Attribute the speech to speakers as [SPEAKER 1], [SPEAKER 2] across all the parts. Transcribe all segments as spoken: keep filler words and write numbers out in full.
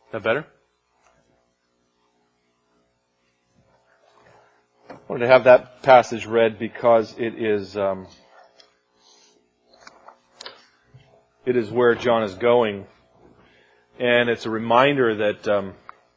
[SPEAKER 1] That better? I wanted to have that passage read because it is um, it is where John is going, and it's a reminder that um,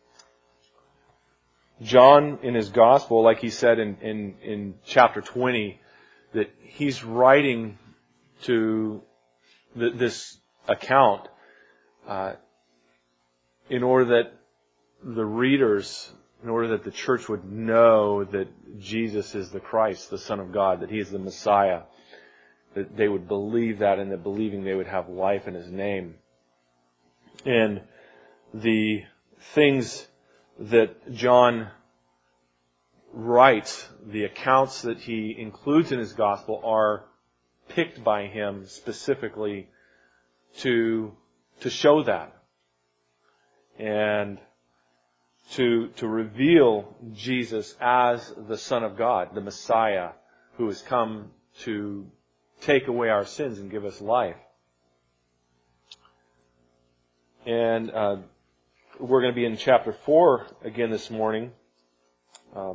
[SPEAKER 1] John, in his gospel, like he said in, in, in chapter twenty, that he's writing to th- this account uh, in order that the readers, in order that the church would know that Jesus is the Christ, the Son of God, that He is the Messiah, that they would believe that, and that believing they would have life in His name. And the things that John writes, the accounts that he includes in his gospel, are picked by him specifically to to show that, and to to reveal Jesus as the Son of God, the Messiah, who has come to take away our sins and give us life. And uh, we're going to be in chapter four again this morning. Um,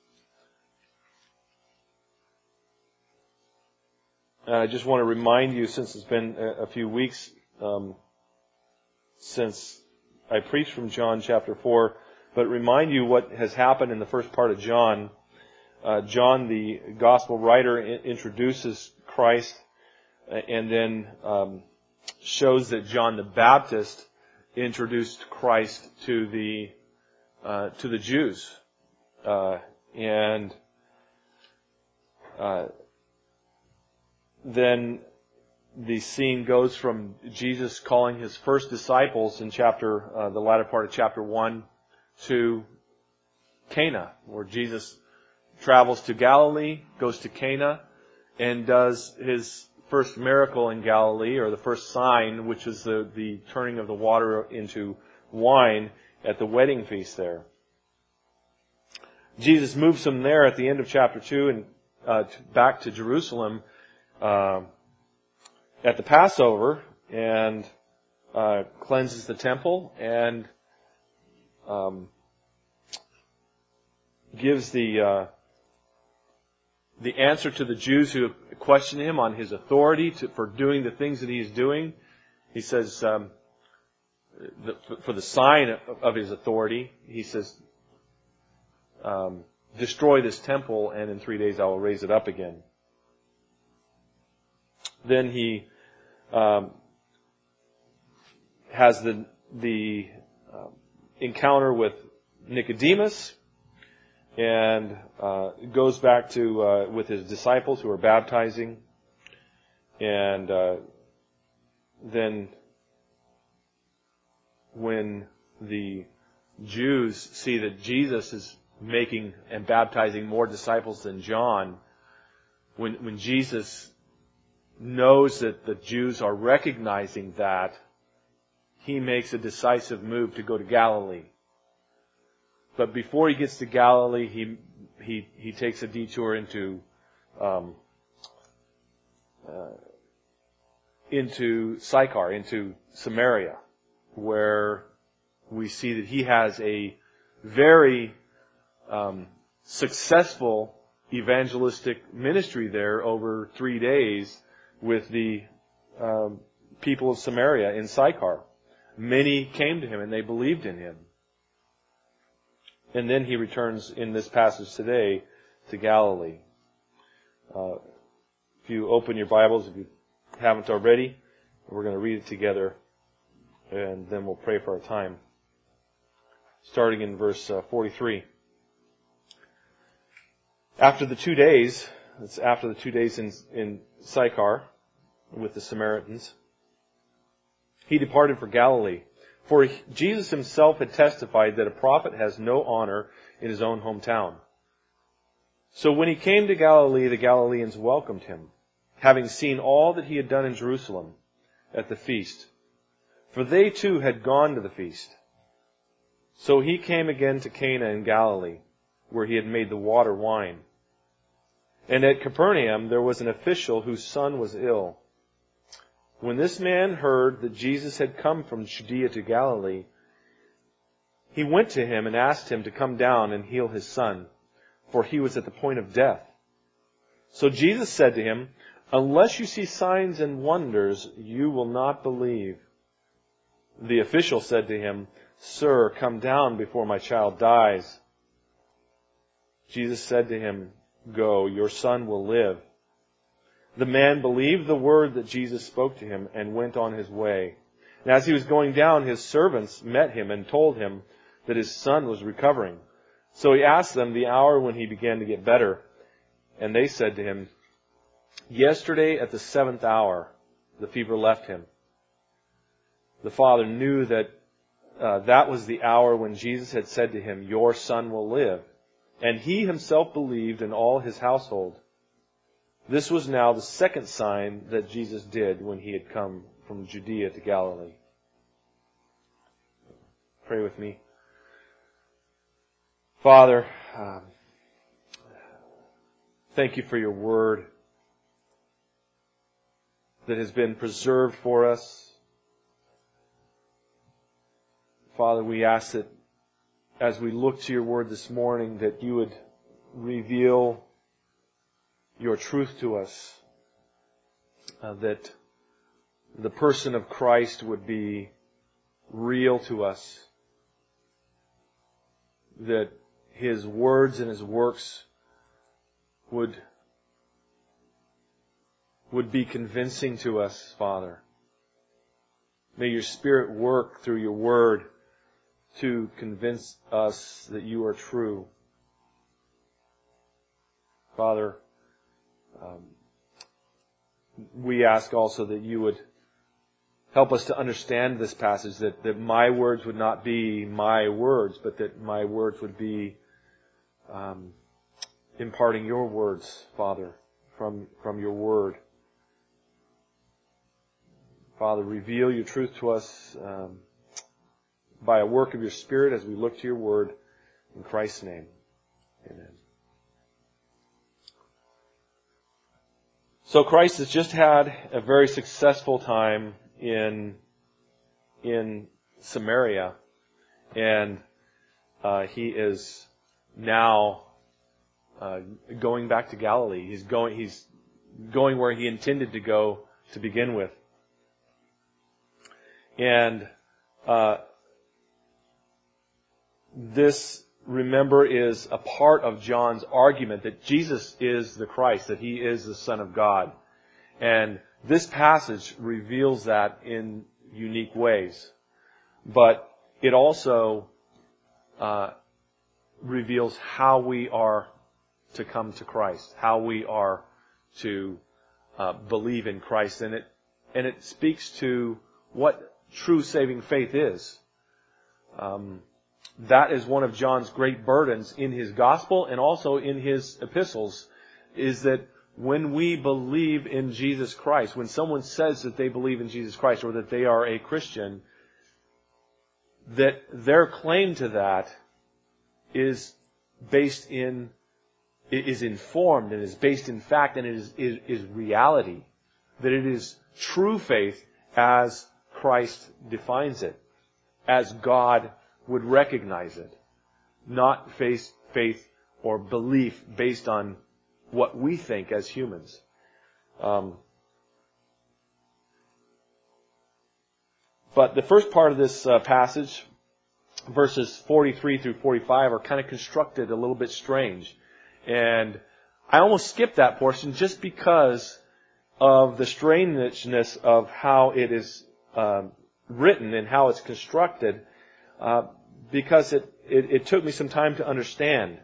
[SPEAKER 1] and I just want to remind you, since it's been a, a few weeks um, since I preached from John chapter four, but remind you what has happened in the first part of John. Uh, John, the gospel writer, I- introduces Christ uh, and then um, shows that John the Baptist introduced Christ to the uh, to the Jews, uh, and uh, then the scene goes from Jesus calling his first disciples in chapter uh, the latter part of chapter one to Cana, where Jesus travels to Galilee, goes to Cana, and does his first miracle in Galilee, or the first sign, which is the, the turning of the water into wine at the wedding feast there. Jesus moves from there at the end of chapter two and uh, back to Jerusalem uh, at the Passover, and uh, cleanses the temple and um, gives the uh, the answer to the Jews who question him on his authority to, for doing the things that he is doing. He says, um, the, for the sign of, of his authority, he says, um, destroy this temple, and in three days I will raise it up again. Then he um, has the the uh, encounter with Nicodemus, and uh, goes back to uh, with his disciples who are baptizing, and uh, then when the Jews see that Jesus is making and baptizing more disciples than John, when when Jesus knows that the Jews are recognizing that, he makes a decisive move to go to Galilee. But before he gets to Galilee, he he he takes a detour into um, uh, into Sychar, into Samaria, where we see that he has a very um, successful evangelistic ministry there over three days with the um, people of Samaria in Sychar. Many came to him and they believed in him. And then he returns in this passage today to Galilee. Uh, if you open your Bibles, if you haven't already, we're going to read it together, and then we'll pray for our time. Starting in verse uh, forty-three. After the two days, it's after the two days in, in Sychar with the Samaritans, he departed for Galilee. For Jesus himself had testified that a prophet has no honor in his own hometown. So when he came to Galilee, the Galileans welcomed him, having seen all that he had done in Jerusalem at the feast. For they too had gone to the feast. So he came again to Cana in Galilee, where he had made the water wine. And at Capernaum there was an official whose son was ill. When this man heard that Jesus had come from Judea to Galilee, He went to him and asked him to come down and heal his son, for he was at the point of death. So Jesus said to him, "Unless you see signs and wonders, you will not believe." The official said to him, "Sir, come down before my child dies." Jesus said to him, "Go, your son will live." The man believed the word that Jesus spoke to him and went on his way. And as he was going down, his servants met him and told him that his son was recovering. So he asked them the hour when he began to get better. And they said to him, "Yesterday at the seventh hour, the fever left him." The father knew that uh, that was the hour when Jesus had said to him, "Your son will live." And he himself believed, and all his household. This was now the second sign that Jesus did when he had come from Judea to Galilee. Pray with me. Father, um, thank you for your word that has been preserved for us. Father, we ask that as we look to your word this morning, that you would reveal your truth to us, uh, that the person of Christ would be real to us, that his words and his works would, would be convincing to us, Father. May your Spirit work through your word to convince us that you are true. Father, um, we ask also that you would help us to understand this passage, that, that my words would not be my words, but that my words would be um, imparting your words, Father, from, from your word. Father, reveal your truth to us um, by a work of your Spirit as we look to your word. In Christ's name, amen. So Christ has just had a very successful time in in Samaria, and uh, he is now uh, going back to Galilee. He's going. He's going where he intended to go to begin with, and uh, this, remember, is a part of John's argument that Jesus is the Christ, that he is the Son of God. And this passage reveals that in unique ways. But it also uh, reveals how we are to come to Christ, how we are to uh, believe in Christ. And it, and it speaks to what true saving faith is. Um, That is one of John's great burdens in his gospel and also in his epistles, is that when we believe in Jesus Christ, when someone says that they believe in Jesus Christ or that they are a Christian, that their claim to that is based in, is informed and is based in fact, and it is, is, is reality. That it is true faith as Christ defines it, as God would recognize it, not faith, faith or belief based on what we think as humans. Um, but the first part of this uh, passage, verses forty-three through forty-five, are kind of constructed a little bit strange. And I almost skipped that portion just because of the strangeness of how it is uh, written and how it's constructed. Uh, because it, it, it took me some time to understand.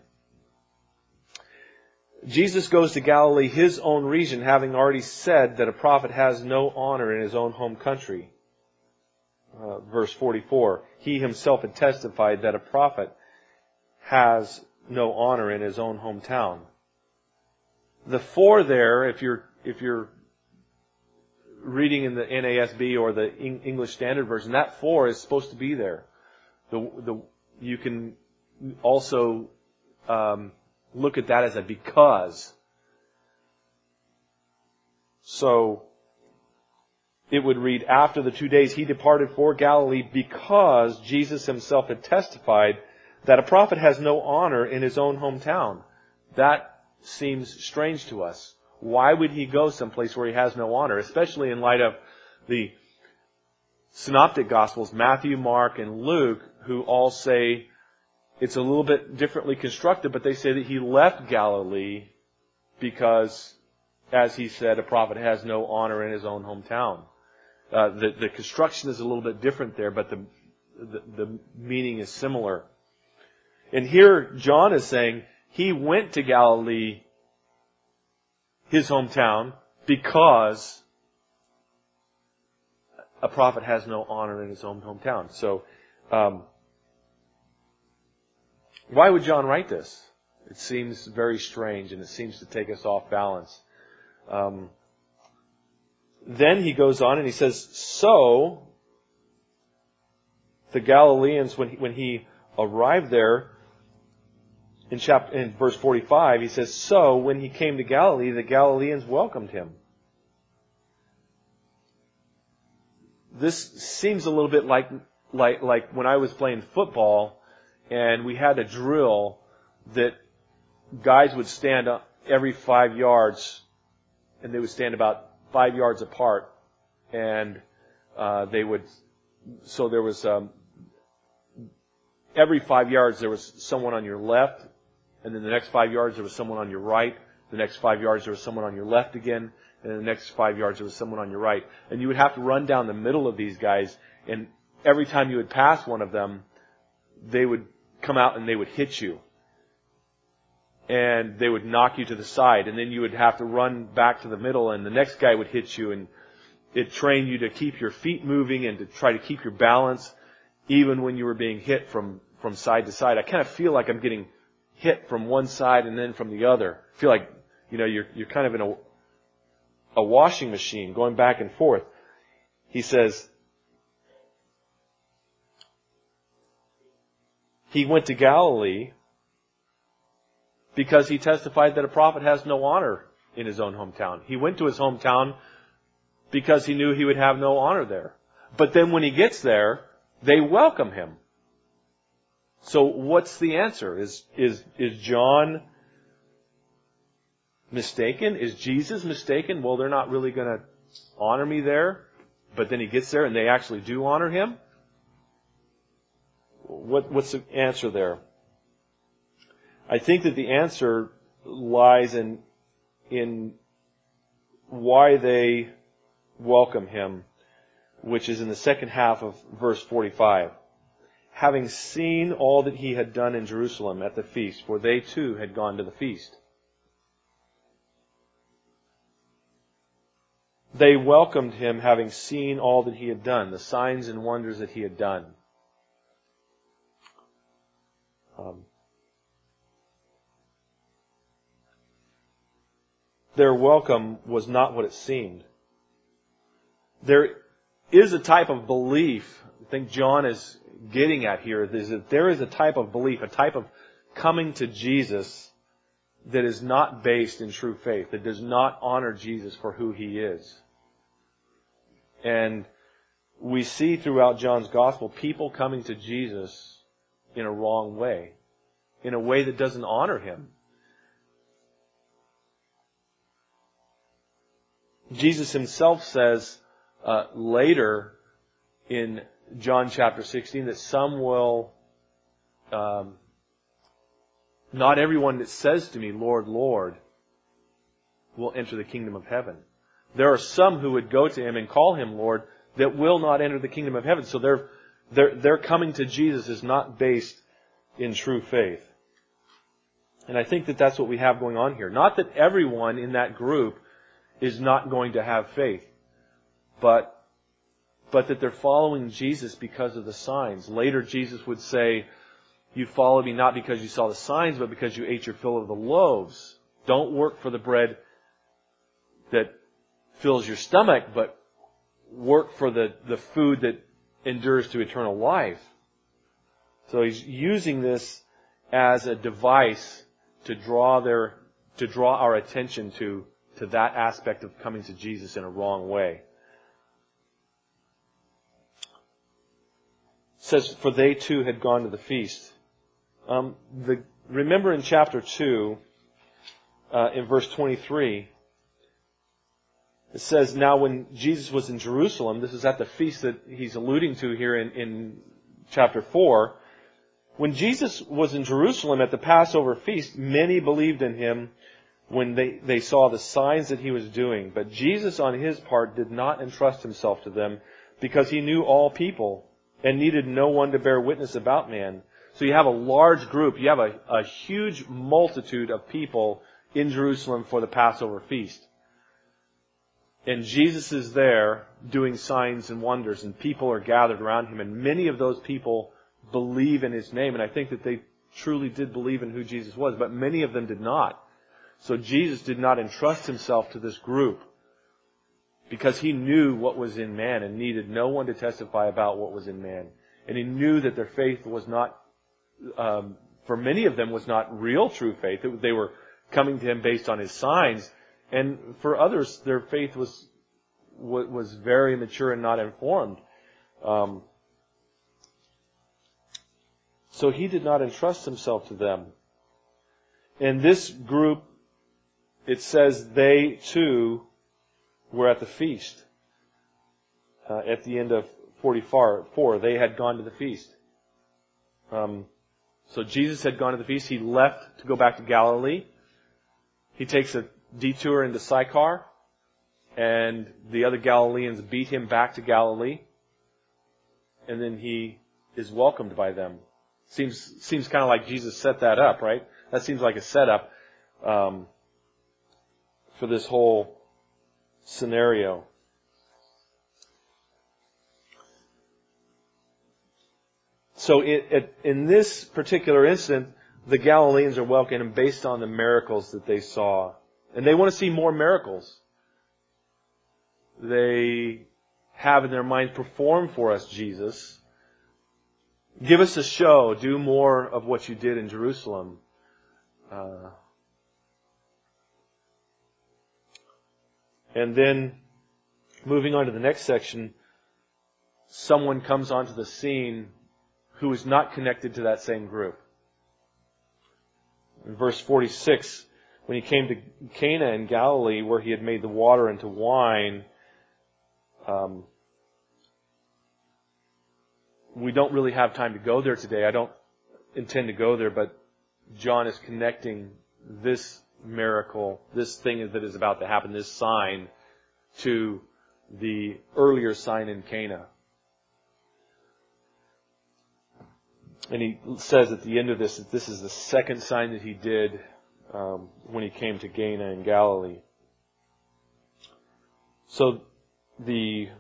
[SPEAKER 1] Jesus goes to Galilee, his own region, having already said that a prophet has no honor in his own home country. Uh, verse forty-four, he himself had testified that a prophet has no honor in his own hometown. The for there, if you're if you're reading in the N A S B or the English Standard Version, that for is supposed to be there. The, the, you can also um, look at that as a because. So, it would read, after the two days he departed for Galilee, because Jesus himself had testified that a prophet has no honor in his own hometown. That seems strange to us. Why would he go someplace where he has no honor, especially in light of the synoptic gospels, Matthew, Mark, and Luke, who all say it's a little bit differently constructed, but they say that he left Galilee because, as he said, a prophet has no honor in his own hometown. Uh, the, the construction is a little bit different there, but the, the, the meaning is similar. And here, John is saying he went to Galilee, his hometown, because a prophet has no honor in his own hometown. So, um, why would John write this? It seems very strange, and it seems to take us off balance. Um, then he goes on and he says, so the Galileans, when he, when he arrived there, in chapter, in verse forty-five, he says, so when he came to Galilee, the Galileans welcomed him. This seems a little bit like, like, like when I was playing football and we had a drill that guys would stand up every five yards and they would stand about five yards apart, and uh, they would, so there was, um, every five yards there was someone on your left, and then the next five yards there was someone on your right, the next five yards there was someone on your left again, and the next five yards there was someone on your right. And you would have to run down the middle of these guys, and every time you would pass one of them, they would come out and they would hit you. And they would knock you to the side, and then you would have to run back to the middle, and the next guy would hit you, and it trained you to keep your feet moving and to try to keep your balance, even when you were being hit from, from side to side. I kind of feel like I'm getting hit from one side and then from the other. I feel like, you know, you're, you're kind of in a, a washing machine going back and forth. He says, he went to Galilee because he testified that a prophet has no honor in his own hometown. He went to his hometown because he knew he would have no honor there. But then when he gets there, they welcome him. So what's the answer? Is, is, is John mistaken? Is Jesus mistaken? Well, they're not really going to honor me there. But then he gets there and they actually do honor him? What, what's the answer there? I think that the answer lies in, in why they welcome him, which is in the second half of verse forty-five. Having seen all that he had done in Jerusalem at the feast, for they too had gone to the feast. They welcomed him having seen all that he had done, the signs and wonders that he had done. Um, their welcome was not what it seemed. There is a type of belief, I think John is getting at here, is that there is a type of belief, a type of coming to Jesus that is not based in true faith, that does not honor Jesus for who he is. And we see throughout John's gospel people coming to Jesus in a wrong way, in a way that doesn't honor him. Jesus himself says uh, later in John chapter sixteen that some will, um, not everyone that says to me, Lord, Lord, will enter the kingdom of heaven. There are some who would go to him and call him Lord that will not enter the kingdom of heaven. So their their their coming to Jesus is not based in true faith. And I think that that's what we have going on here. Not that everyone in that group is not going to have faith, but but that they're following Jesus because of the signs. Later, Jesus would say, you followed me not because you saw the signs, but because you ate your fill of the loaves. Don't work for the bread that fills your stomach, but work for the, the food that endures to eternal life. So he's using this as a device to draw their, to draw our attention to, to that aspect of coming to Jesus in a wrong way. says, for they too had gone to the feast. Um, the, remember in chapter two, uh, in verse twenty-three, it says, now when Jesus was in Jerusalem, this is at the feast that he's alluding to here in, in chapter four, when Jesus was in Jerusalem at the Passover feast, many believed in him when they, they saw the signs that he was doing. But Jesus on his part did not entrust himself to them because he knew all people and needed no one to bear witness about man. So you have a large group, you have a, a huge multitude of people in Jerusalem for the Passover feast. And Jesus is there doing signs and wonders, and people are gathered around him, and many of those people believe in his name, and I think that they truly did believe in who Jesus was, but many of them did not. So Jesus did not entrust himself to this group because he knew what was in man and needed no one to testify about what was in man. And he knew that their faith was not, um, for many of them, was not real true faith. They were coming to him based on his signs. And for others, their faith was was very mature and not informed. Um, so he did not entrust himself to them. And this group, it says they too were at the feast. Uh, at the end of forty-four, they had gone to the feast. Um, so Jesus had gone to the feast. He left to go back to Galilee. He takes a detour into Sychar, and the other Galileans beat him back to Galilee, and then he is welcomed by them. Seems seems kind of like Jesus set that up, right? That seems like a setup um, for this whole scenario. So it, it, in this particular incident, the Galileans are welcomed based on the miracles that they saw. And they want to see more miracles. They have in their minds, perform for us, Jesus. Give us a show. Do more of what you did in Jerusalem. Uh, and then, moving on to the next section, someone comes onto the scene who is not connected to that same group. In verse forty-six, when he came to Cana in Galilee, where he had made the water into wine, um, we don't really have time to go there today. I don't intend to go there, but John is connecting this miracle, this thing that is about to happen, this sign, to the earlier sign in Cana. And he says at the end of this that this is the second sign that he did um, when he came to Cana in Galilee. So the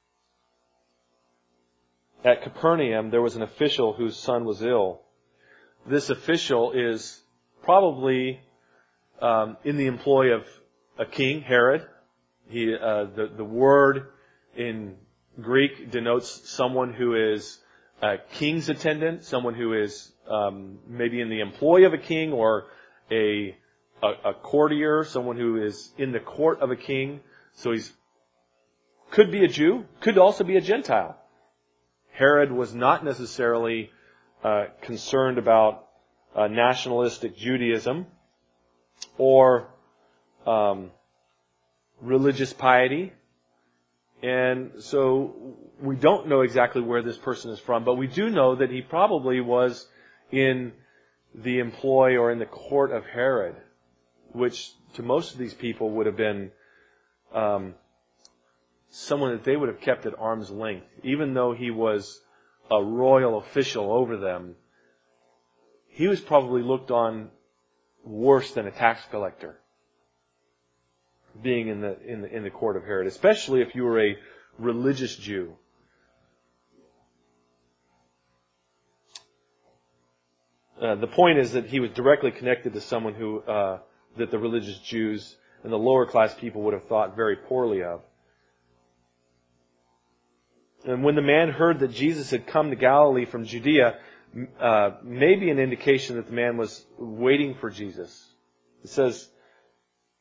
[SPEAKER 1] at Capernaum there was an official whose son was ill. This official is probably um, in the employ of a king, Herod. He uh, the the word in Greek denotes someone who is a king's attendant, someone who is um, maybe in the employ of a king, or a, a a courtier, someone who is in the court of a king. So he's could be a Jew, could also be a Gentile. Herod was not necessarily uh, concerned about uh, nationalistic Judaism or um, religious piety. And so we don't know exactly where this person is from, but we do know that he probably was in the employ or in the court of Herod, which to most of these people would have been um, someone that they would have kept at arm's length. Even though he was a royal official over them, he was probably looked on worse than a tax collector, being in the in the in the court of Herod, especially if you were a religious Jew. Uh, the point is that he was directly connected to someone who uh, that the religious Jews and the lower class people would have thought very poorly of. And when the man heard that Jesus had come to Galilee from Judea, uh, maybe an indication that the man was waiting for Jesus. It says,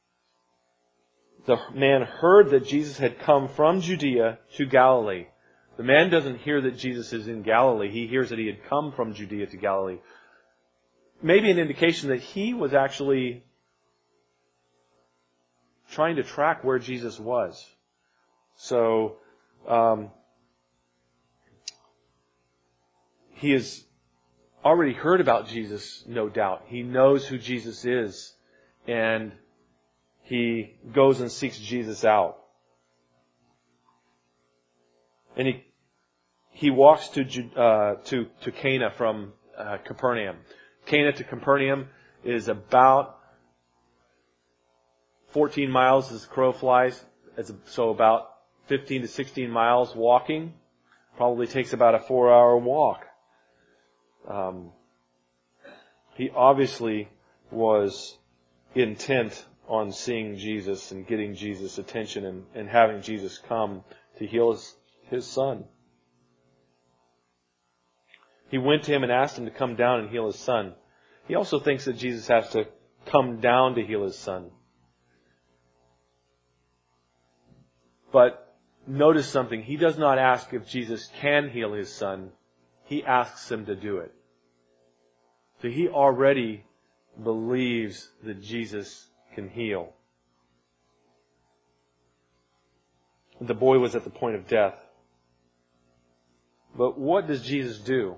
[SPEAKER 1] the man heard that Jesus had come from Judea to Galilee. The man doesn't hear that Jesus is in Galilee. He hears that he had come from Judea to Galilee. Maybe an indication that he was actually trying to track where Jesus was. So, um, he has already heard about Jesus, no doubt. He knows who Jesus is. And he goes and seeks Jesus out. And he he walks to uh, to to Cana from uh, Capernaum. Cana to Capernaum is about fourteen miles as the crow flies. It's so about fifteen to sixteen miles walking. Probably takes about a four-hour walk. Um, he obviously was intent on seeing Jesus and getting Jesus' attention and, and having Jesus come to heal his, his son. He went to him and asked him to come down and heal his son. He also thinks that Jesus has to come down to heal his son. But notice something. He does not ask if Jesus can heal his son. He asks him to do it. So he already believes that Jesus can heal. The boy was at the point of death. But what does Jesus do?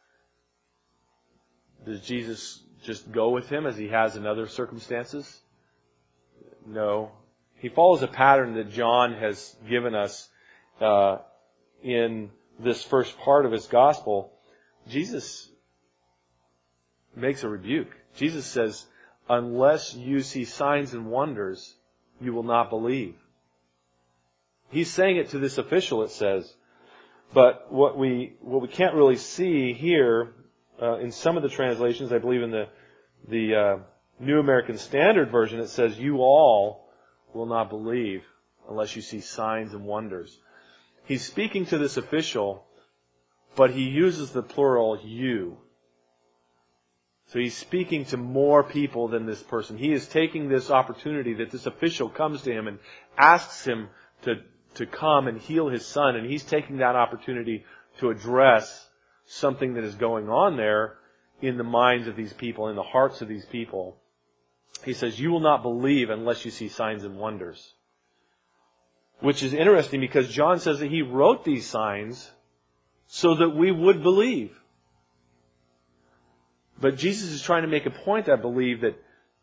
[SPEAKER 1] Does Jesus just go with him as he has in other circumstances? No. He follows a pattern that John has given us uh, in this first part of his gospel. Jesus makes a rebuke. Jesus says, unless you see signs and wonders, you will not believe. He's saying it to this official, it says. But what we what we can't really see here, uh, in some of the translations, I believe in the the uh, New American Standard Version, it says, you all will not believe unless you see signs and wonders. He's speaking to this official, but he uses the plural you. So he's speaking to more people than this person. He is taking this opportunity that this official comes to him and asks him to, to come and heal his son. And he's taking that opportunity to address something that is going on there in the minds of these people, in the hearts of these people. He says, you will not believe unless you see signs and wonders. Which is interesting because John says that he wrote these signs so that we would believe. But Jesus is trying to make a point, I believe, that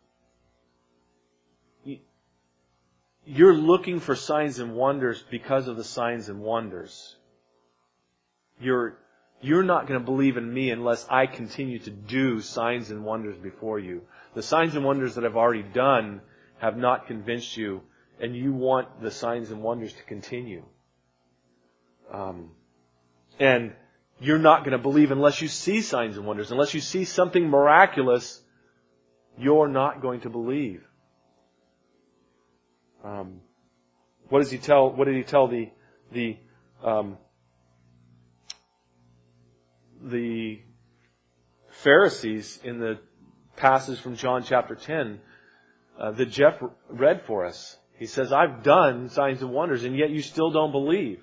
[SPEAKER 1] you're looking for signs and wonders because of the signs and wonders. You're, you're not going to believe in me unless I continue to do signs and wonders before you. The signs and wonders that I've already done have not convinced you, and you want the signs and wonders to continue. Um, and you're not going to believe unless you see signs and wonders. Unless you see something miraculous, you're not going to believe. Um, what does he tell? What did he tell the the um, the Pharisees in the passage from John chapter ten uh, that Jeff read for us? He says, "I've done signs and wonders, and yet you still don't believe."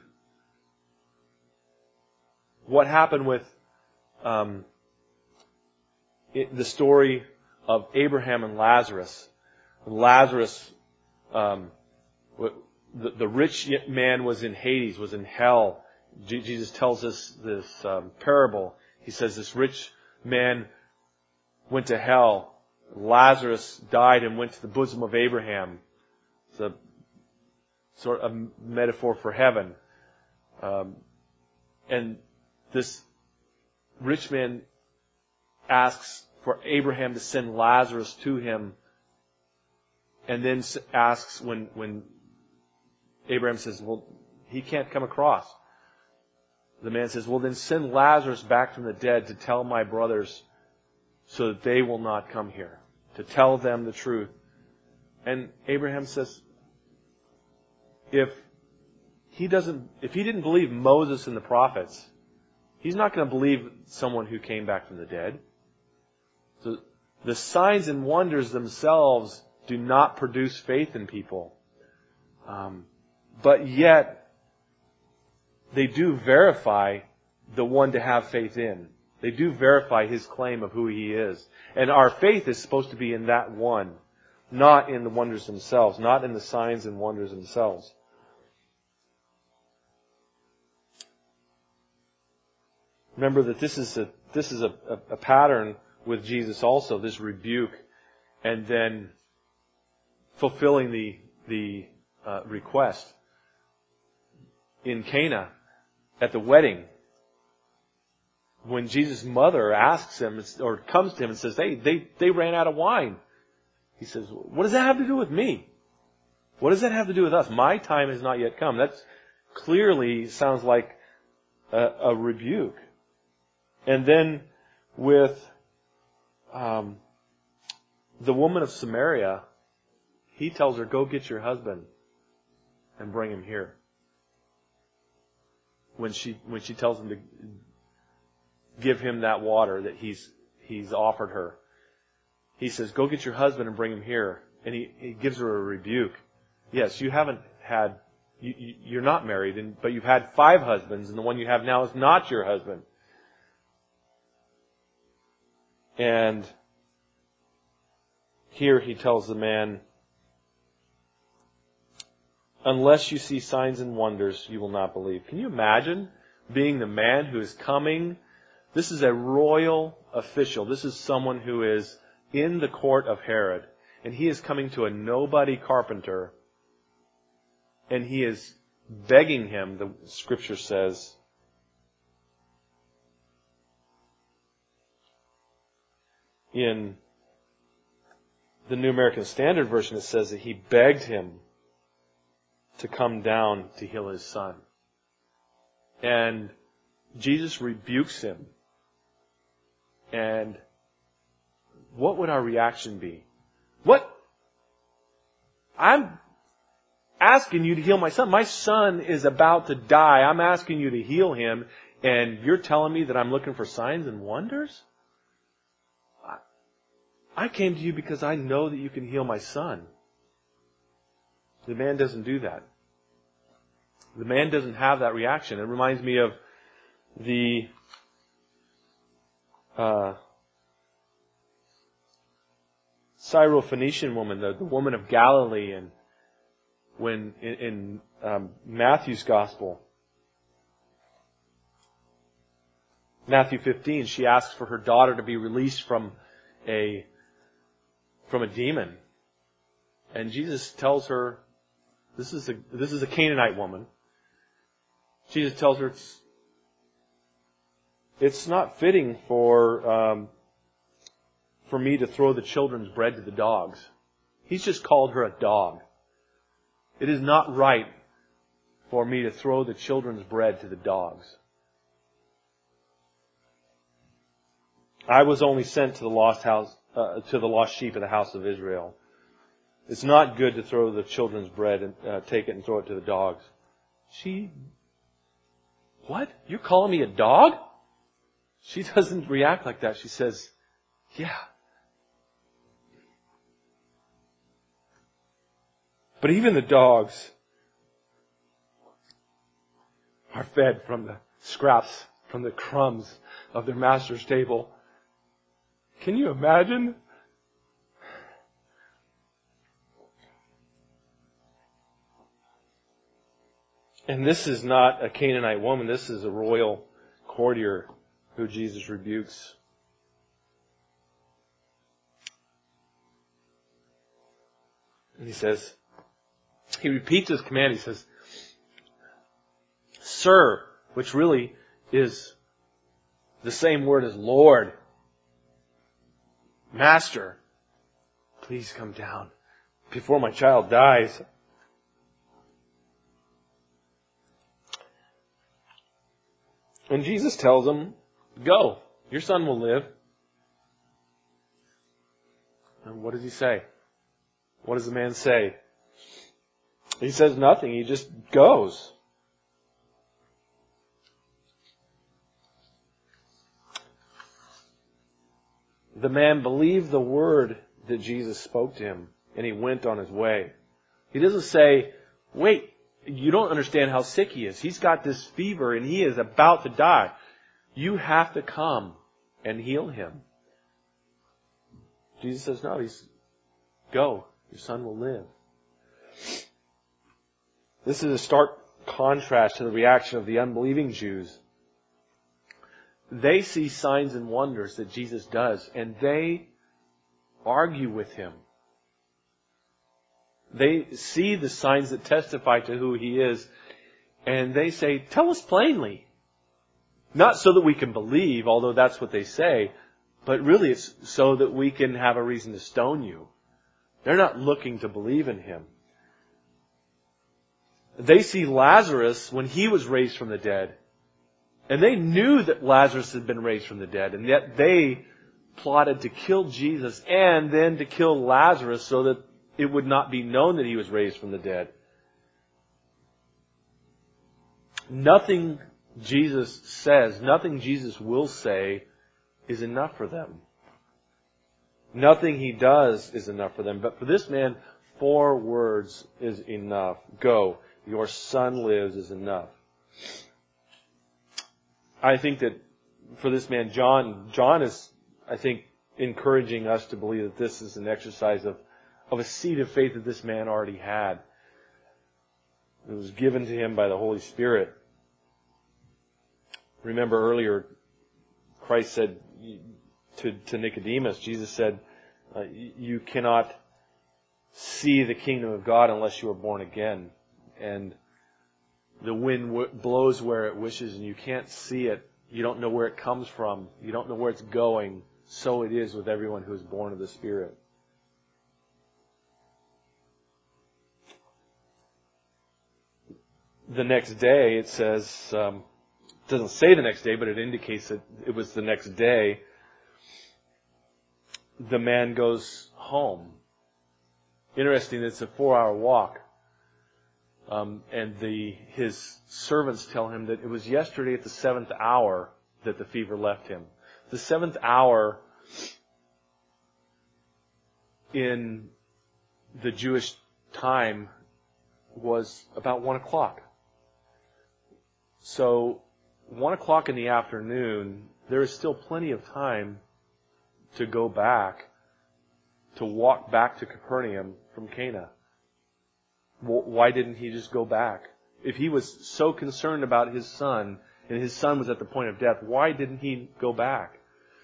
[SPEAKER 1] What happened with um, it, the story of Abraham and Lazarus? Lazarus, um, the, the rich man was in Hades, was in hell. G- Jesus tells us this um, parable. He says this rich man went to hell. Lazarus died and went to the bosom of Abraham. It's a sort of a metaphor for heaven. Um, and This rich man asks for Abraham to send Lazarus to him, and then asks when, when Abraham says, well, he can't come across. The man says, well, then send Lazarus back from the dead to tell my brothers so that they will not come here, to tell them the truth. And Abraham says, if he doesn't, if he didn't believe Moses and the prophets, he's not going to believe someone who came back from the dead. So the signs and wonders themselves do not produce faith in people. Um, but yet, they do verify the one to have faith in. They do verify His claim of who He is. And our faith is supposed to be in that one, not in the wonders themselves, not in the signs and wonders themselves. Remember that this is a this is a, a, a pattern with Jesus also, this rebuke, and then fulfilling the the uh, request. In Cana, at the wedding, when Jesus' mother asks him, or comes to him and says, hey, they, they ran out of wine. He says, what does that have to do with me? What does that have to do with us? My time has not yet come. That clearly sounds like a, a rebuke. And then with um, the woman of Samaria, He tells her, go get your husband and bring him here. When she when she tells him to give him that water that he's he's offered her, He says, go get your husband and bring him here. And he, he gives her a rebuke. Yes, you haven't had, you, you, you're not married, and, but you've had five husbands, and the one you have now is not your husband. And here He tells the man, unless you see signs and wonders, you will not believe. Can you imagine being the man who is coming? This is a royal official. This is someone who is in the court of Herod. And he is coming to a nobody carpenter. And he is begging him, the Scripture says, in the New American Standard Version, it says that he begged him to come down to heal his son. And Jesus rebukes him. And what would our reaction be? What? I'm asking you to heal my son. My son is about to die. I'm asking you to heal him, and you're telling me that I'm looking for signs and wonders? I came to you because I know that you can heal my son. The man doesn't do that. The man doesn't have that reaction. It reminds me of the uh, Syrophoenician woman, the, the woman of Galilee, and when in, in um, Matthew's Gospel, Matthew fifteen, she asks for her daughter to be released from a from a demon, and Jesus tells her, "This is a this is a Canaanite woman." Jesus tells her it's, it's not fitting for um, for me to throw the children's bread to the dogs. He's just called her a dog. It is not right for me to throw the children's bread to the dogs. I was only sent to the lost house, uh, to the lost sheep of the house of Israel. It's not good to throw the children's bread and uh, take it and throw it to the dogs. She, what? You're calling me a dog? She doesn't react like that. She says, yeah. But even the dogs are fed from the scraps, from the crumbs of their master's table. Can you imagine? And this is not a Canaanite woman. This is a royal courtier who Jesus rebukes. And he says, he repeats his command. He says, Sir, which really is the same word as Lord. Master, please come down before my child dies. And Jesus tells him, go, your son will live. And what does he say? What does the man say? He says nothing. He just goes. The man believed the word that Jesus spoke to him, and he went on his way. He doesn't say, wait, you don't understand how sick he is. He's got this fever and he is about to die. You have to come and heal him. Jesus says, no, he's, go. Your son will live. This is a stark contrast to the reaction of the unbelieving Jews. They see signs and wonders that Jesus does, and they argue with him. They see the signs that testify to who he is, and they say, tell us plainly. Not so that we can believe, although that's what they say, but really it's so that we can have a reason to stone you. They're not looking to believe in him. They see Lazarus when he was raised from the dead. And they knew that Lazarus had been raised from the dead. And yet they plotted to kill Jesus and then to kill Lazarus so that it would not be known that he was raised from the dead. Nothing Jesus says, nothing Jesus will say is enough for them. Nothing he does is enough for them. But for this man, four words is enough. Go. Your son lives is enough. I think that for this man, John, John is, I think, encouraging us to believe that this is an exercise of, of a seed of faith that this man already had. It was given to him by the Holy Spirit. Remember earlier, Christ said to, to Nicodemus, Jesus said, uh, you cannot see the kingdom of God unless you are born again. And the wind w- blows where it wishes and you can't see it. You don't know where it comes from. You don't know where it's going. So it is with everyone who is born of the Spirit. The next day, it says, um, it doesn't say the next day, but it indicates that it was the next day. The man goes home. Interesting, it's a four-hour walk. Um, and the his servants tell him that it was yesterday at the seventh hour that the fever left him. The seventh hour in the Jewish time was about one o'clock. So, one o'clock in the afternoon, there is still plenty of time to go back, to walk back to Capernaum from Cana. Why didn't he just go back? If he was so concerned about his son, and his son was at the point of death, why didn't he go back?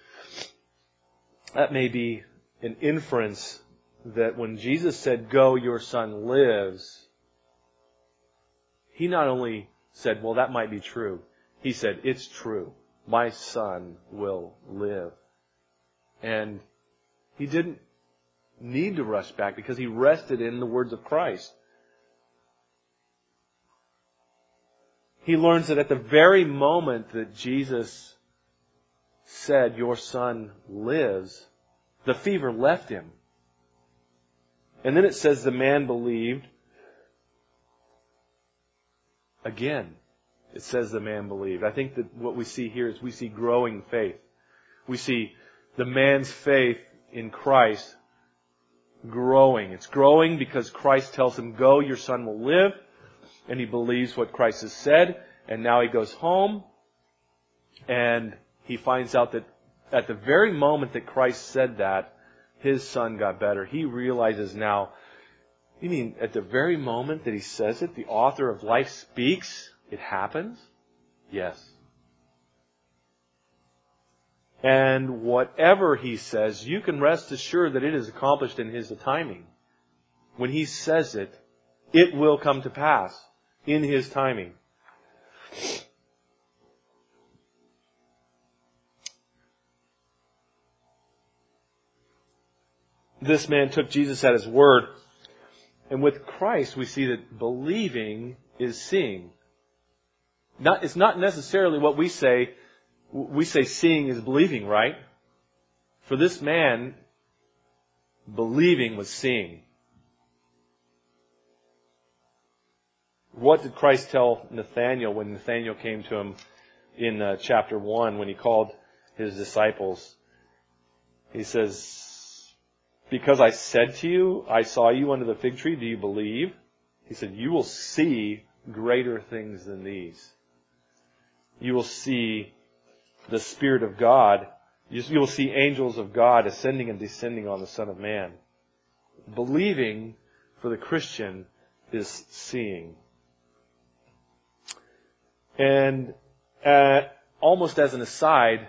[SPEAKER 1] That may be an inference that when Jesus said, go, your son lives, he not only said, well, that might be true. He said, it's true. My son will live. And he didn't need to rush back because he rested in the words of Christ. He learns that at the very moment that Jesus said, your son lives, the fever left him. And then it says the man believed. Again, it says the man believed. I think that what we see here is we see growing faith. We see the man's faith in Christ growing. It's growing because Christ tells him, go, your son will live. And he believes what Christ has said. And now he goes home. And he finds out that at the very moment that Christ said that, his son got better. He realizes now, you mean at the very moment that he says it, the author of life speaks, it happens? Yes. And whatever he says, you can rest assured that it is accomplished in his timing. When he says it, it will come to pass in his timing. This man took Jesus at his word. And with Christ, we see that believing is seeing. Not, it's not necessarily what we say. We say seeing is believing, right? For this man, believing was seeing. What did Christ tell Nathanael when Nathanael came to him in uh, chapter one when he called his disciples? He says, because I said to you, I saw you under the fig tree, do you believe? He said, you will see greater things than these. You will see the Spirit of God. You will see angels of God ascending and descending on the Son of Man. Believing for the Christian is seeing. And uh, almost as an aside,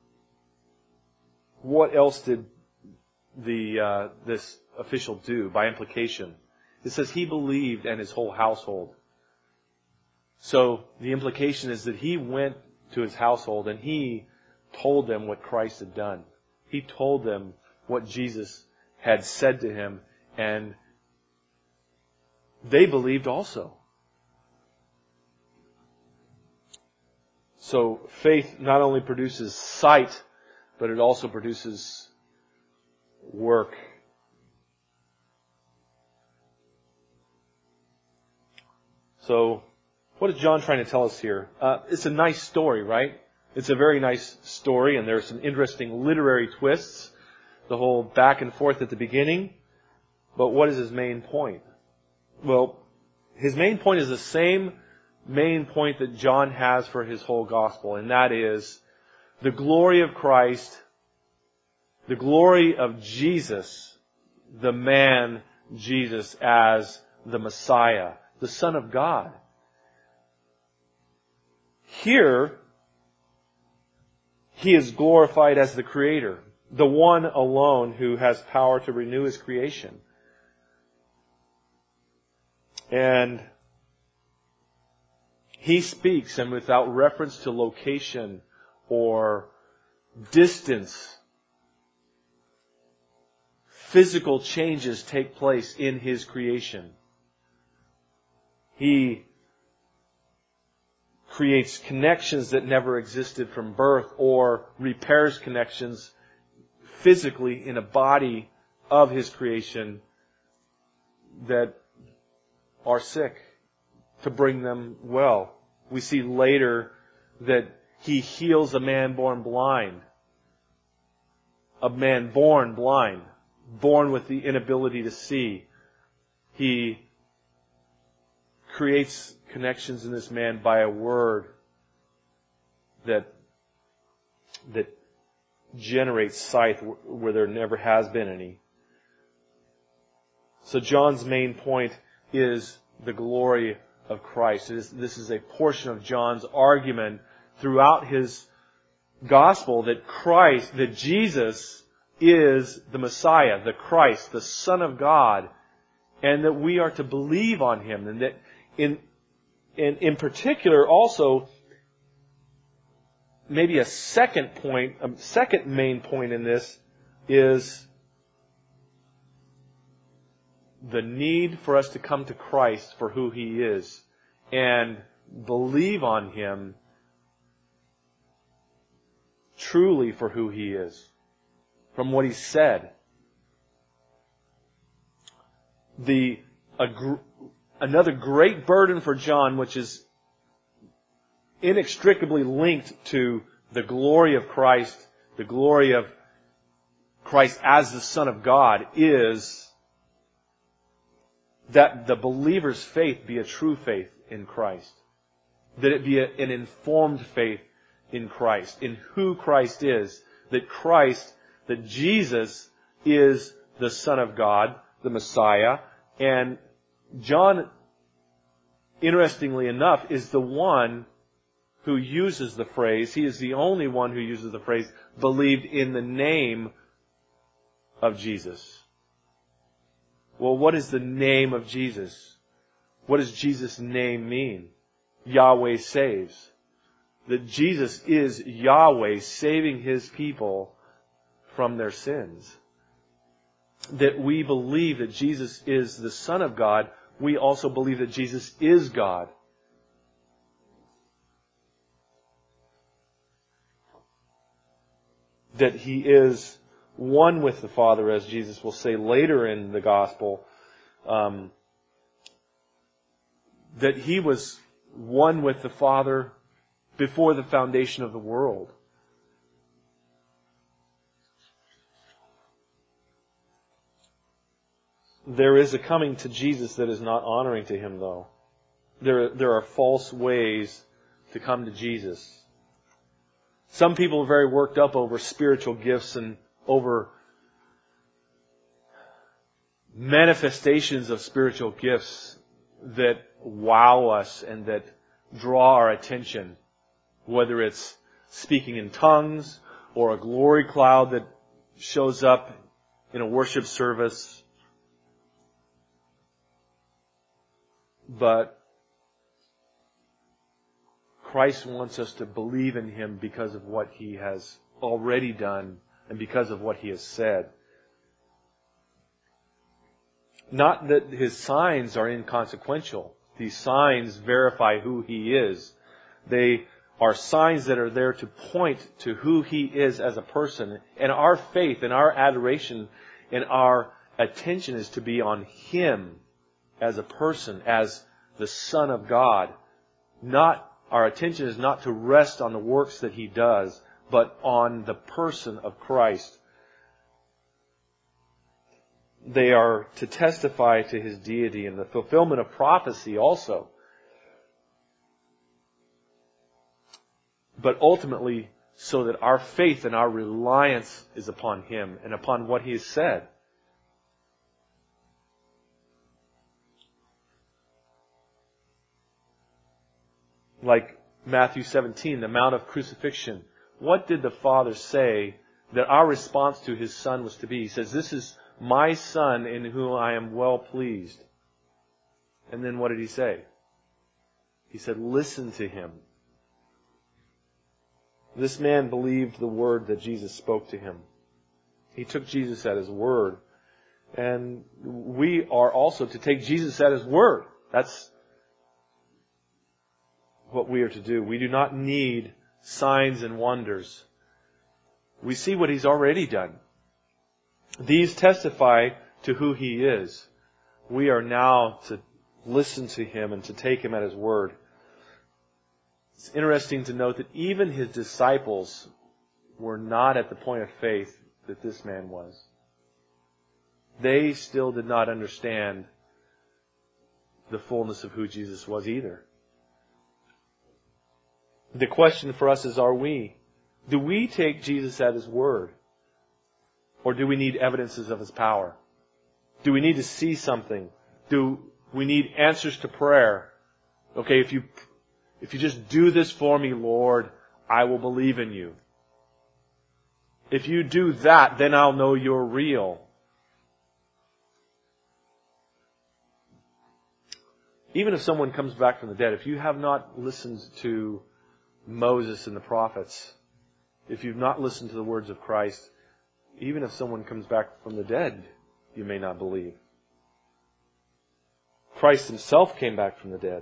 [SPEAKER 1] what else did the uh, this official do by implication? It says he believed and his whole household. So the implication is that he went to his household and he told them what Christ had done. He told them what Jesus had said to him, and they believed also. So faith not only produces sight, but it also produces work. So, what is John trying to tell us here? Uh, it's a nice story, right? It's a very nice story, and there are some interesting literary twists, the whole back and forth at the beginning. But what is his main point? Well, his main point is the same main point that John has for his whole gospel, and that is the glory of Christ, the glory of Jesus, the man Jesus as the Messiah, the Son of God. Here, he is glorified as the Creator, the one alone who has power to renew his creation. And he speaks, and without reference to location or distance, physical changes take place in his creation. He creates connections that never existed from birth, or repairs connections physically in a body of his creation that are sick, to bring them well. We see later that he heals a man born blind. A man born blind, born with the inability to see. He creates connections in this man by a word that that generates sight where there never has been any. So John's main point is the glory of Christ. It is, this is a portion of John's argument throughout his gospel that Christ, that Jesus is the Messiah, the Christ, the Son of God, and that we are to believe on Him, and that in in, in particular also maybe a second point, a second main point in this is the need for us to come to Christ for who He is and believe on Him truly for who He is, from what He said. The a, another great burden for John, which is inextricably linked to the glory of Christ, the glory of Christ as the Son of God, is that the believer's faith be a true faith in Christ. That it be a, an informed faith in Christ, in who Christ is. That Christ, that Jesus is the Son of God, the Messiah. And John, interestingly enough, is the one who uses the phrase, he is the only one who uses the phrase, believed in the name of Jesus. Well, what is the name of Jesus? What does Jesus' name mean? Yahweh saves. That Jesus is Yahweh saving His people from their sins. That we believe that Jesus is the Son of God, we also believe that Jesus is God. That He is one with the Father, as Jesus will say later in the Gospel. Um, that He was one with the Father before the foundation of the world. There is a coming to Jesus that is not honoring to Him, though. there, there are false ways to come to Jesus. Some people are very worked up over spiritual gifts and over manifestations of spiritual gifts that wow us and that draw our attention, whether it's speaking in tongues or a glory cloud that shows up in a worship service. But Christ wants us to believe in Him because of what He has already done and because of what He has said. Not that His signs are inconsequential. These signs verify who He is. They are signs that are there to point to who He is as a person. And our faith and our adoration and our attention is to be on Him as a person, as the Son of God. Not, our attention is not to rest on the works that He does, but on the person of Christ. They are to testify to His deity and the fulfillment of prophecy also. But ultimately, so that our faith and our reliance is upon Him and upon what He has said. Like Matthew seventeen, the Mount of Crucifixion. What did the Father say that our response to His Son was to be? He says, "This is my Son in whom I am well pleased." And then what did He say? He said, "Listen to him." This man believed the word that Jesus spoke to him. He took Jesus at His word. And we are also to take Jesus at His word. That's what we are to do. We do not need signs and wonders. We see what He's already done. These testify to who He is. We are now to listen to Him and to take Him at His word. It's interesting to note that even His disciples were not at the point of faith that this man was. They still did not understand the fullness of who Jesus was either. The question for us is, are we? Do we take Jesus at His word? Or do we need evidences of His power? Do we need to see something? Do we need answers to prayer? Okay, if you if you just do this for me, Lord, I will believe in you. If you do that, then I'll know you're real. Even if someone comes back from the dead, if you have not listened to Moses and the prophets, if you've not listened to the words of Christ, even if someone comes back from the dead, you may not believe. Christ Himself came back from the dead.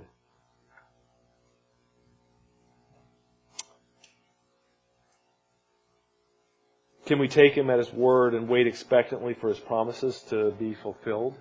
[SPEAKER 1] Can we take Him at His word and wait expectantly for His promises to be fulfilled?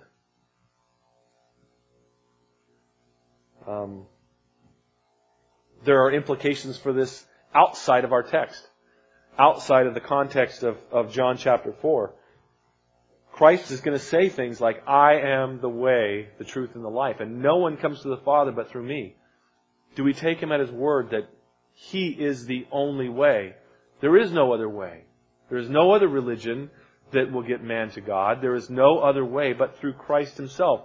[SPEAKER 1] Um, there are implications for this outside of our text. Outside of the context of, of John chapter four. Christ is going to say things like, "I am the way, the truth, and the life, and no one comes to the Father but through me." Do we take Him at His word that He is the only way? There is no other way. There is no other religion that will get man to God. There is no other way but through Christ Himself.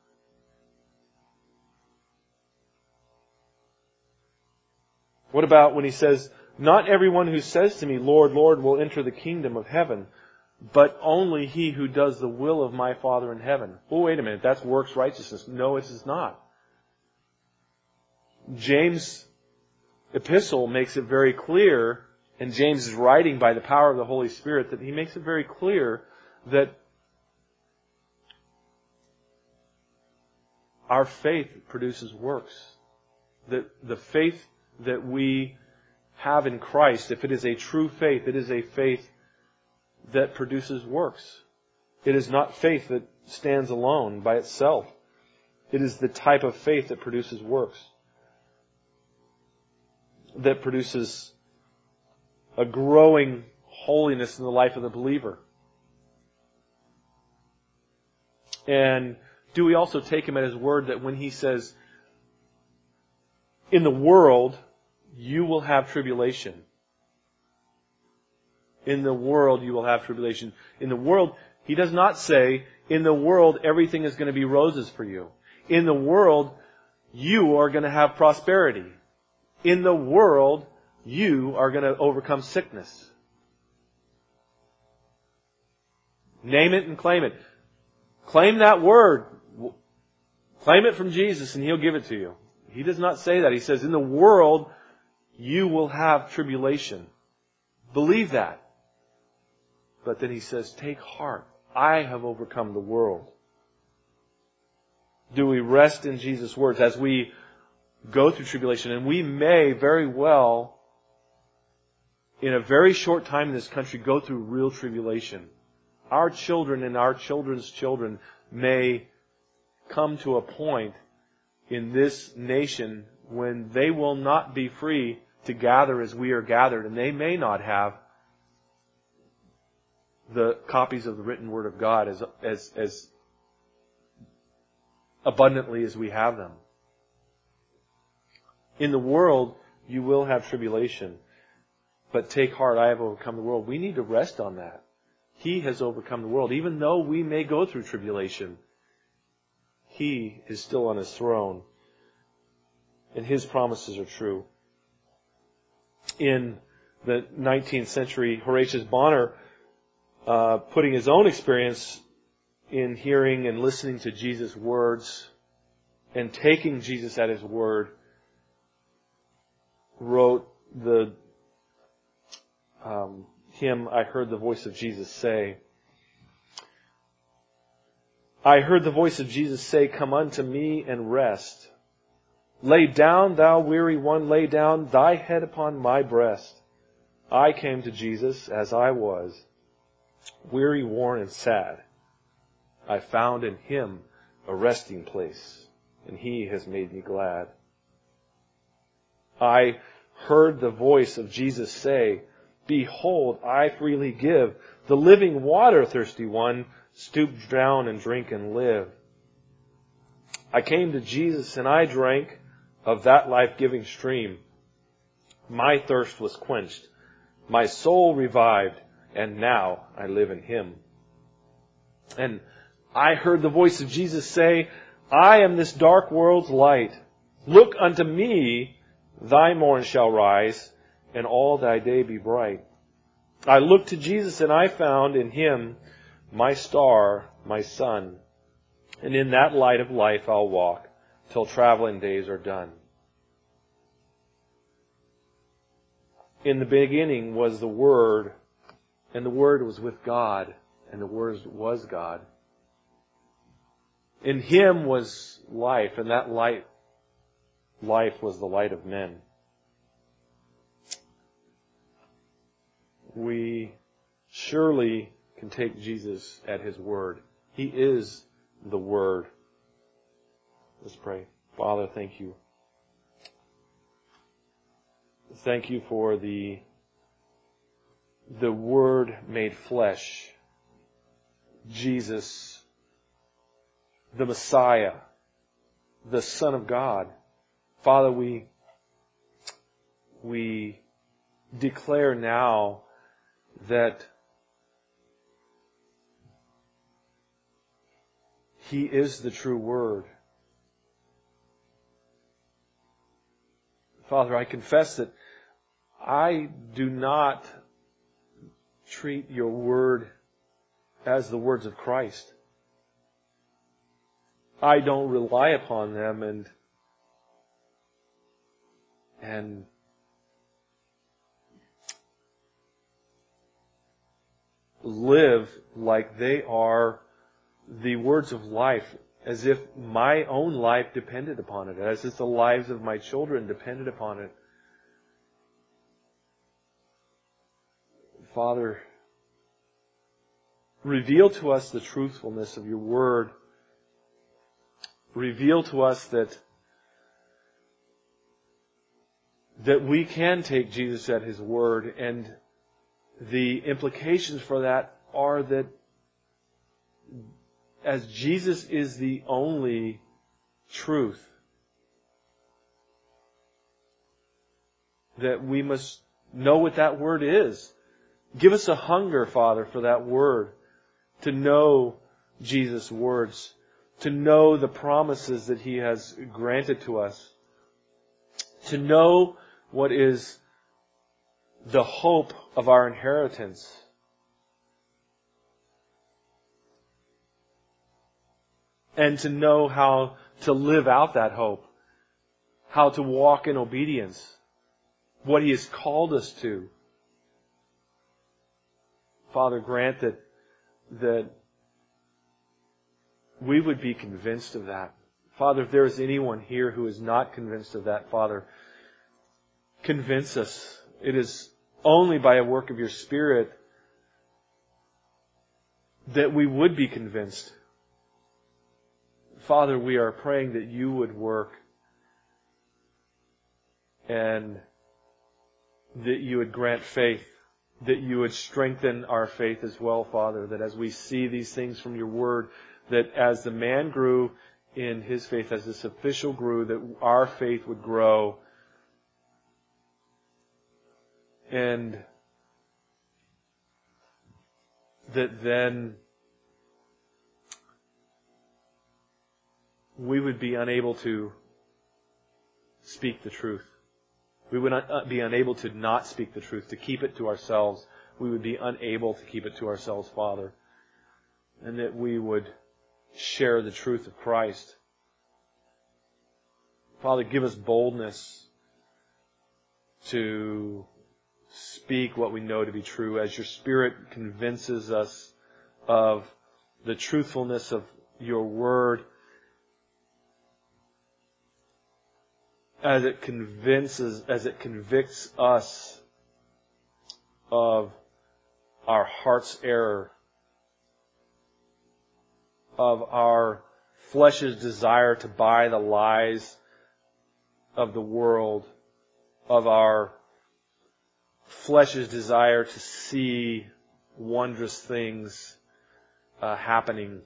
[SPEAKER 1] What about when He says, "Not everyone who says to me, 'Lord, Lord,' will enter the kingdom of heaven, but only he who does the will of my Father in heaven"? Oh, wait a minute, that's works righteousness. No, it is not. James' epistle makes it very clear, and James is writing by the power of the Holy Spirit, that he makes it very clear that our faith produces works. That the faith that we have in Christ, if it is a true faith, it is a faith that produces works. It is not faith that stands alone by itself. It is the type of faith that produces works. That produces a growing holiness in the life of the believer. And do we also take Him at His word that when He says, in the world, you will have tribulation. In the world, you will have tribulation. In the world, he does not say, in the world, everything is going to be roses for you. In the world, you are going to have prosperity. In the world, you are going to overcome sickness. Name it and claim it. Claim that word. Claim it from Jesus and He'll give it to you. He does not say that. He says, in the world, you will have tribulation. Believe that. But then He says, take heart. I have overcome the world. Do we rest in Jesus' words as we go through tribulation? And we may very well, in a very short time in this country, go through real tribulation. Our children and our children's children may come to a point in this nation when they will not be free to gather as we are gathered, and they may not have the copies of the written Word of God as, as, as abundantly as we have them. In the world, you will have tribulation, but take heart, I have overcome the world. We need to rest on that. He has overcome the world. Even though we may go through tribulation, He is still on His throne, and His promises are true. In the nineteenth century, Horatius Bonner, uh, putting his own experience in hearing and listening to Jesus' words and taking Jesus at His word, wrote the um, hymn, I Heard the Voice of Jesus Say. I heard the voice of Jesus say, come unto me and rest. Lay down, thou weary one, lay down thy head upon my breast. I came to Jesus as I was, weary, worn, and sad. I found in Him a resting place, and He has made me glad. I heard the voice of Jesus say, behold, I freely give the living water, thirsty one, stoop down and drink and live. I came to Jesus and I drank of that life-giving stream. My thirst was quenched, my soul revived, and now I live in Him. And I heard the voice of Jesus say, I am this dark world's light. Look unto me, thy morn shall rise, and all thy day be bright. I looked to Jesus and I found in Him my star, my sun, and in that light of life I'll walk till traveling days are done. In the beginning was the Word, and the Word was with God, and the Word was God. In Him was life, and that light, life was the light of men. We surely can take Jesus at His word. He is the Word. Let's pray. Father, thank you. Thank you for the, the Word made flesh. Jesus, the Messiah, the Son of God. Father, we, we declare now that He is the true Word. Father, I confess that I do not treat your Word as the words of Christ. I don't rely upon them and and live like they are the words of life, as if my own life depended upon it, as if the lives of my children depended upon it. Father, reveal to us the truthfulness of your Word. Reveal to us that that we can take Jesus at His word, and the implications for that are that as Jesus is the only truth, that we must know what that word is. Give us a hunger, Father, for that word, to know Jesus' words, to know the promises that He has granted to us, to know what is the hope of our inheritance. And to know how to live out that hope, how to walk in obedience, what He has called us to. Father, grant that, that we would be convinced of that. Father, if there is anyone here who is not convinced of that, Father, convince us. It is only by a work of Your Spirit that we would be convinced. Father, we are praying that You would work and that You would grant faith, that You would strengthen our faith as well, Father, that as we see these things from Your Word, that as the man grew in his faith, as this official grew, that our faith would grow. And that then we would be unable to speak the truth. We would not be unable to not speak the truth, to keep it to ourselves. We would be unable to keep it to ourselves, Father. And that we would share the truth of Christ. Father, give us boldness to speak what we know to be true as Your Spirit convinces us of the truthfulness of Your Word, as it convinces, as it convicts us of our heart's error, of our flesh's desire to buy the lies of the world, of our flesh's desire to see wondrous things uh, happening.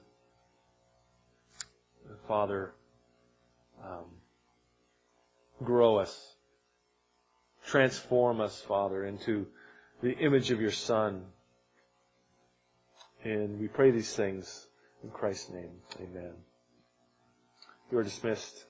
[SPEAKER 1] Father, um, grow us. Transform us, Father, into the image of Your Son. And we pray these things in Christ's name. Amen. You are dismissed.